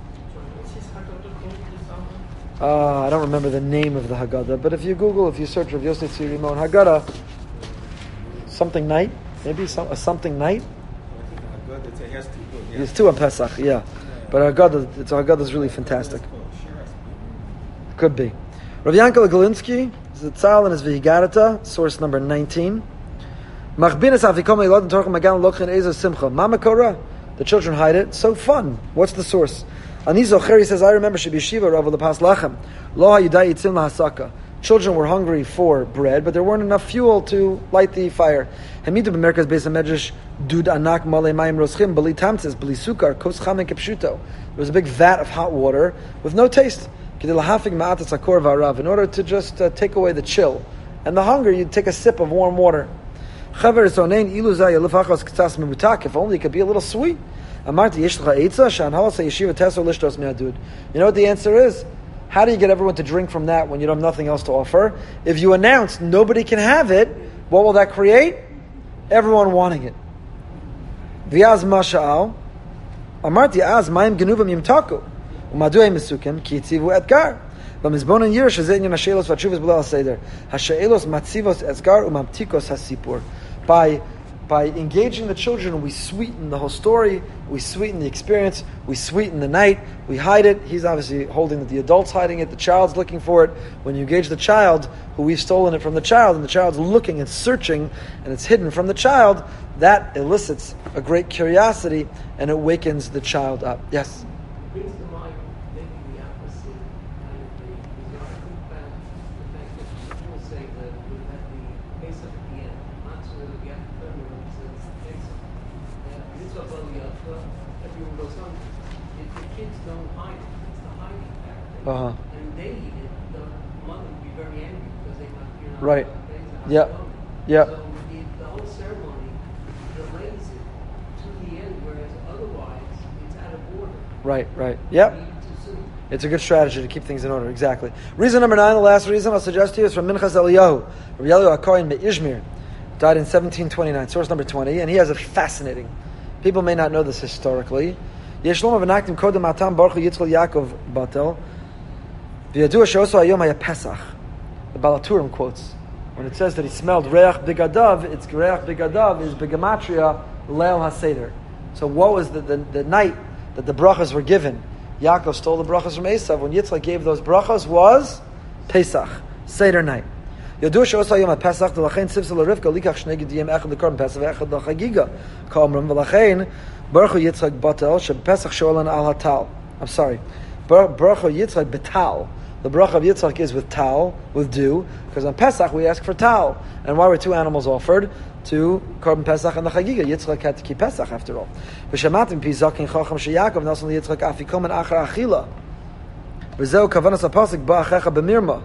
I don't remember the name of the Haggadah, but if you Google, if you search Rav Yosef Tzvi Rimon Haggadah, something night, maybe something night. There's 2 on Pesach, yeah. But Haggadah is really fantastic. Could be. Rav Yankel Galinsky, Zitzal and his V'higarata, source number 19. Machbinas afikom elad torchim magan lochin ezo simcha. Mama Korah, the children hide it. So fun. What's the source? Ani Zocher, he says, I remember Shebishiva Rav Lepas Lachem. Lo hayudai yitzim lahasaka. Children were hungry for bread, but there weren't enough fuel to light the fire. Hamidu b'merkaz beis hamedrash dud anak malei mayim roschim b'li tamtzes b'li sukar kos chamen kepshuto. There was a big vat of hot water with no taste. In order to just take away the chill and the hunger, you'd take a sip of warm water. If only it could be a little sweet. You know what the answer is? How do you get everyone to drink from that when you don't have nothing else to offer? If you announce nobody can have it, what will that create? Everyone wanting it. Umaduay Mesukim, Ki Yitzivu Etgar. B'mizbon and Yirish is Inyan HaShe'elos v'Atshuvas B'Leil HaSeder. HaShe'elos matzivos Etgar umamtikos HaSipur. By engaging the children, we sweeten the whole story, we sweeten the experience, we sweeten the night, we hide it. He's obviously holding it, the adult's hiding it, the child's looking for it. When you engage the child, who we've stolen it from the child, and the child's looking and searching, and it's hidden from the child, that elicits a great curiosity, and it wakens the child up. Yes? Brings to mind maybe the opposite kind of thing. Because I think about the fact that people say that we have the Pesach at the end. Not so that we have to turn around and say it's the Pesach. Mitzvah B'El Yafta, everyone goes on. If the kids don't hide it, it's the hiding factor. Uh-huh. And they eat it, the mother would be very angry because you're not Right. Pesach. Yeah. Yeah. So the whole ceremony delays it to the end, whereas otherwise it's out of order. Right. Yep. Too soon. It's a good strategy to keep things in order. Exactly. Reason number 9, the last reason I'll suggest to you, is from Minchas Eliyahu. Rabbi Eliyahu HaKohen Me'izmir died in 1729, source number 20, and he has a fascinating. People may not know this historically. Yesh lomar v'naktim kodem atam baruch hu Yitzchak Yaakov Batel v'yadua she'oso hayom haya Pesach. The Baal HaTurim quotes when it says that he smelled reach bigadav. It's reach bigadav is begematria leil haseder. So what was the night that the brachas were given? Yaakov stole the brachas from Esav. When Yitzchak gave those brachas was Pesach, Seder night. Yadu she'osa yom ha-Pesach d'lachein tzivsa l'Rivka likach shnei gediyim echad l'korban Pesach v'echad l'chagiga k'omrim v'lachein baruch hu Yitzchak batel she'Pesach she'olan al hatal. I'm sorry. Baruch hu Yitzchak betal. The bracha of Yitzchak is with tal, with dew, because on Pesach we ask for tal. And why were 2 animals offered? To Korban Pesach and the Chagiga. Yitzchak had to keep Pesach after all. V'shamatim pi zakin chacham sheYaakov nasan liYitzchak afikomen achar achila. V'zeu kavanas hapasuk ba'achecha b'mirma.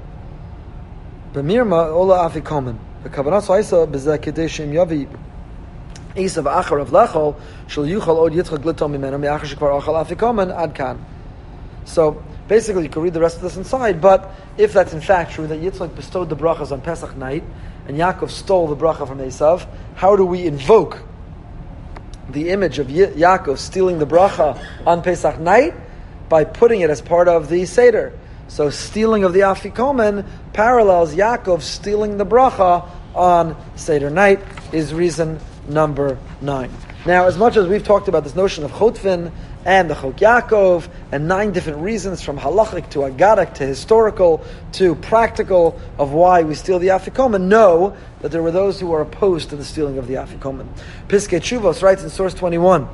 B'mirma ola afikomen. V'kavanas ha'isa b'zeh kedei shem yavi Esav achar of lechol shel yuchal od Yitzchak glito mimenu me'achar shekvar achal afikomen ad kan. So basically, you can read the rest of this inside, but if that's in fact true, that Yitzchak bestowed the brachas on Pesach night, and Yaakov stole the bracha from Esav, how do we invoke the image of Yaakov stealing the bracha on Pesach night? By putting it as part of the Seder. So stealing of the Afikomen parallels Yaakov stealing the bracha on Seder night, is reason number 9. Now, as much as we've talked about this notion of Chotvin and the Chok Yaakov, and 9 different reasons from halachic to agadic to historical to practical of why we steal the Afikomen, know that there were those who were opposed to the stealing of the Afikomen. Piskei Teshuvos writes in source 21,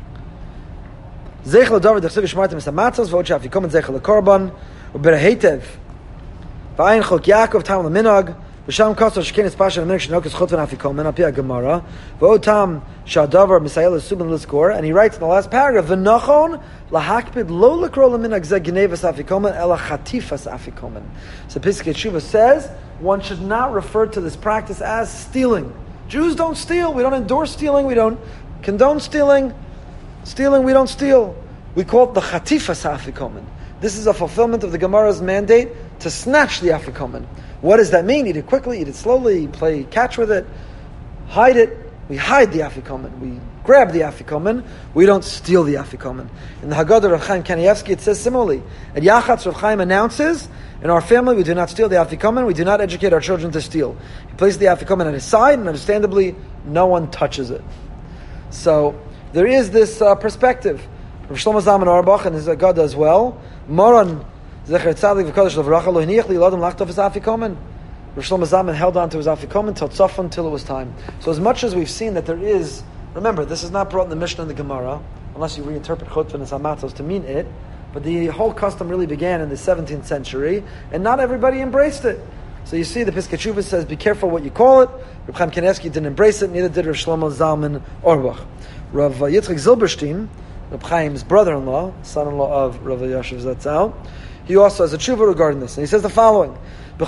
Zeichel David d'chsev yishmartem es hamatzos v'od she'Afikomen zeichel lekorban u'berehetev v'ayin Chok Yaakov tam l'minag v'sham kasor shkein espasha l'minag shenokas chotven Afikomen al pi ha-Gemara v'od tam shadavar misayel esubin l'skor, and he writes in the last paragraph v'nachon lahakpid lo l'kro l'minag zeh gnevas Afikomen ela chatifas Afikomen. So Piskei Teshuvos says one should not refer to this practice as stealing. Jews don't steal. We don't endorse stealing. We don't condone stealing. Stealing, we don't steal. We call it the chatifas Afikomen. This is a fulfillment of the Gemara's mandate to snatch the Afikomen. What does that mean? Eat it quickly, eat it slowly, play catch with it, hide it. We hide the Afikomen. We grab the Afikomen. We don't steal the Afikomen. In the Haggadah of Chaim Kanievsky, it says similarly. At Yachatz, Rav Chaim announces, in our family we do not steal the Afikomen, we do not educate our children to steal. He places the Afikomen at his side, and understandably, no one touches it. So, there is this perspective. Rav Shlomo Zalman Auerbach and his Haggadah as well. Moran Zecher Tzadik v'Kodesh L'Vracha Lo Hiniach Li'Ladam Lachtof Es Afikomen. Rav Shlomo Zalman held on to his Afikomen till Tzafon, until it was time. So as much as we've seen that there is, remember, this is not brought in the Mishnah and the Gemara, unless you reinterpret Chotvan and Hamatzos to mean it, but the whole custom really began in the 17th century, and not everybody embraced it. So you see, the Piskei Teshuvos says, be careful what you call it. Reb Chaim Kanievsky didn't embrace it, neither did Rav Shlomo Zalman Auerbach. Rav Yitzchak Zilberstein, Reb Chaim's brother-in-law, son-in-law of Rav Yashiv Zatzal, he also has a tshuva regarding this, and he says the following: in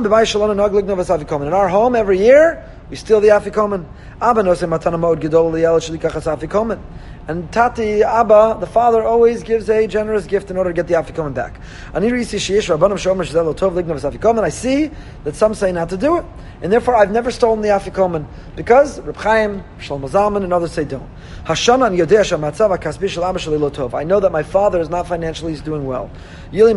our home, every year, we steal the Afikomen. And Tati, Abba, the father, always gives a generous gift in order to get the afikomen back. And I see that some say not to do it. And therefore, I've never stolen the afikomen because Reb Chaim, Shlomo Zalman, and others say don't. I know that my father is not financially doing well. It'll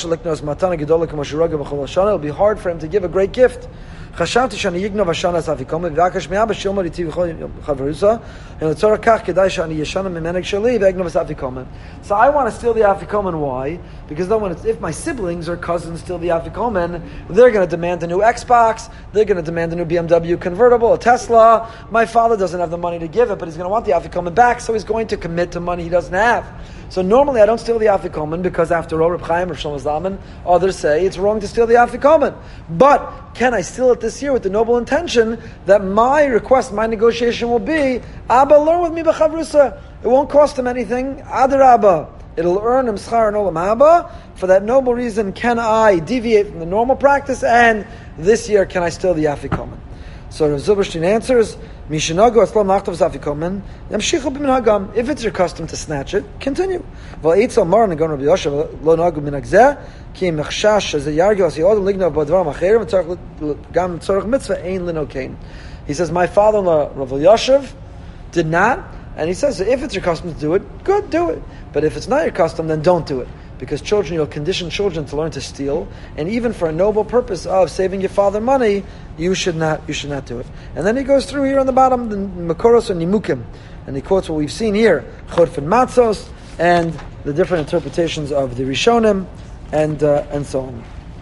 be hard for him to give a great gift. So I want to steal the afikomen. Why? Because then if my siblings or cousins steal the afikomen, they're going to demand a new Xbox, they're going to demand a new BMW convertible, a Tesla. My father doesn't have the money to give it, but he's going to want the afikomen back, so he's going to commit to money he doesn't have. So normally I don't steal the afikomen because after all, Reb Chaim or Shlomo Zalman, others say it's wrong to steal the afikomen. But can I steal it this year with the noble intention that my request, my negotiation will be, Abba, learn with me b'chavrusa. It won't cost him anything. Adar Abba. It'll earn him schar and olam haba. For that noble reason, can I deviate from the normal practice, and this year can I steal the afikomen? So Rav Zilberstein answers, if it's your custom to snatch it, continue. He says, my father-in-law, Rav Elyashiv, did not, and he says, if it's your custom to do it, good, do it. But if it's not your custom, then don't do it. Because children, you'll condition children to learn to steal, and even for a noble purpose of saving your father money, you should not do it. And then he goes through here on the bottom, the Makoros or Nimukim, and he quotes what we've seen here, Chorf and Matzos, and the different interpretations of the Rishonim, and so on.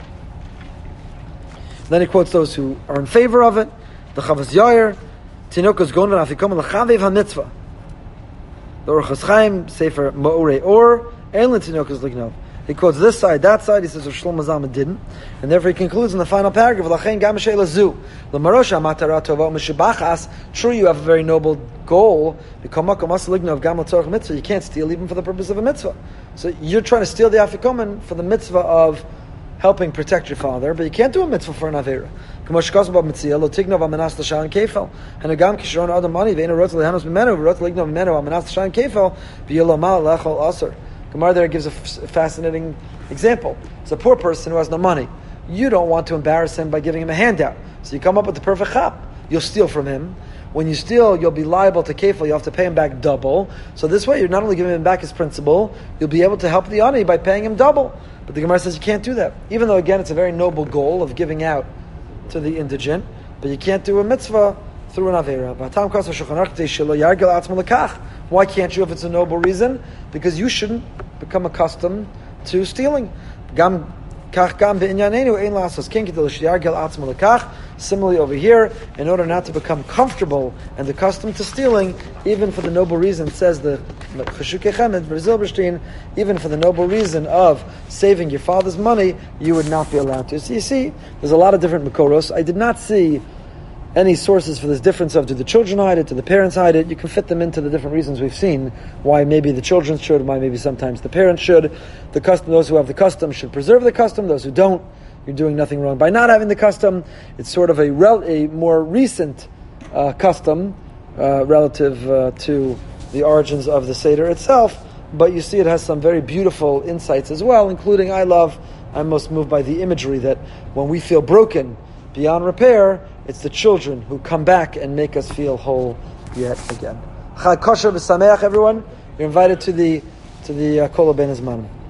Then he quotes those who are in favor of it, the Chavaz Yair, Tinokos Gon v'Afikom l'Chavev HaMitzvah, the Orchos Chaim, Sefer Ma'orei Or, he quotes this side, that side. He says Rav Shlomo Zalman didn't, and therefore he concludes in the final paragraph. True, you have a very noble goal. You can't steal even for the purpose of a mitzvah. So you're trying to steal the afikomen for the mitzvah of helping protect your father, but you can't do a mitzvah for an avera. Gemara there gives a fascinating example. It's a poor person who has no money. You don't want to embarrass him by giving him a handout. So you come up with the perfect chap. You'll steal from him. When you steal, you'll be liable to kefil. You have to pay him back double. So this way, you're not only giving him back his principal, you'll be able to help the ani by paying him double. But the Gemara says you can't do that. Even though, again, it's a very noble goal of giving out to the indigent, but you can't do a mitzvah through an avera. Why can't you if it's a noble reason? Because you shouldn't become accustomed to stealing. Similarly over here, in order not to become comfortable and accustomed to stealing, even for the noble reason, says the Cheshukei Chemed, Zilberstein, even for the noble reason of saving your father's money, you would not be allowed to. So you see, there's a lot of different Makoros. I did not see any sources for this difference of do the children hide it, do the parents hide it. You can fit them into the different reasons we've seen why maybe the children should, why maybe sometimes the parents should. The custom, those who have the custom should preserve the custom. Those who don't, you're doing nothing wrong by not having the custom. It's sort of a more recent custom relative to the origins of the Seder itself. But you see it has some very beautiful insights as well, including I'm most moved by the imagery that when we feel broken beyond repair, it's the children who come back and make us feel whole yet again. Chag kosher v'sameach, everyone. You're invited to the Kol HaBen Hazmanim.